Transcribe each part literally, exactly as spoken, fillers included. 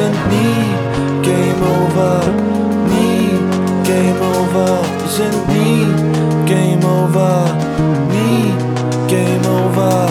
isn't me. Game over, me. Game over, isn't me. Game over, me. Game over.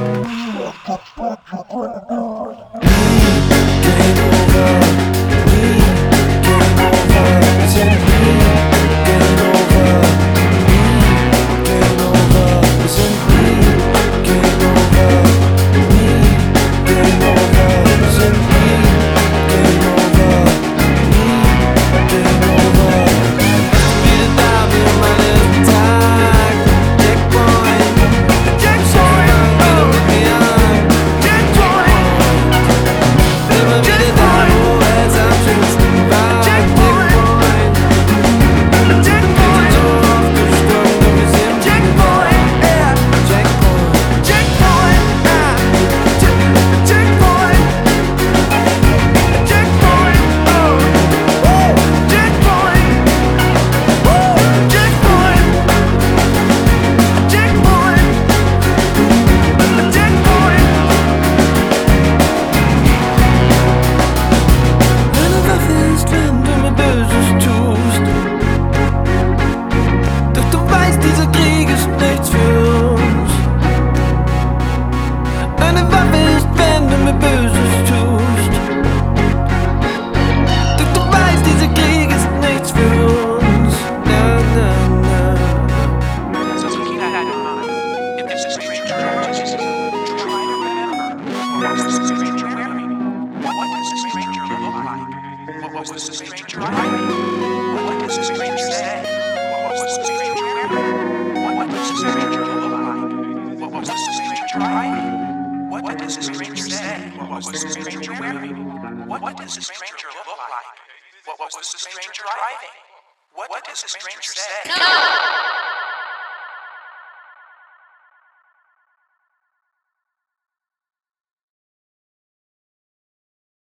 What was the stranger writing? What does the stranger say? What was the stranger wearing? What does the stranger look like? What was the stranger writing? What does the stranger say? What was the stranger wearing? What does the stranger look like? What was the stranger writing? What does the stranger say? No!